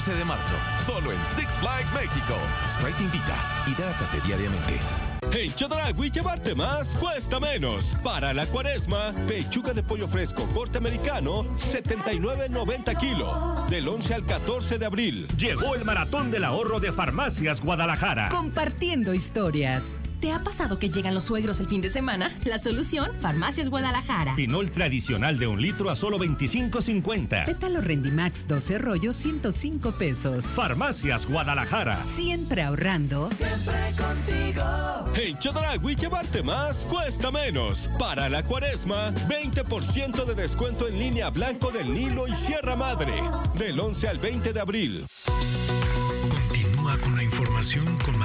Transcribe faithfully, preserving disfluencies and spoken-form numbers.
catorce de marzo, solo en Six Flags México. Sprite invita, hidrátate diariamente. En Chedraui llevarte más cuesta menos. Para la cuaresma, pechuga de pollo fresco corte americano, setenta y nueve noventa kilo. Del once al catorce de abril. Llegó el maratón del ahorro de Farmacias Guadalajara. Compartiendo historias. ¿Te ha pasado que llegan los suegros el fin de semana? La solución, Farmacias Guadalajara. Pinol tradicional de un litro a solo veinticinco cincuenta. Pétalo Rendimax doce rollos, ciento cinco pesos. Farmacias Guadalajara. Siempre ahorrando. Siempre contigo. En Chedraui llevarte más cuesta menos. Para la cuaresma, veinte por ciento de descuento en línea Blanco del Nilo y Sierra Madre. Del once al veinte de abril. Continúa con la información con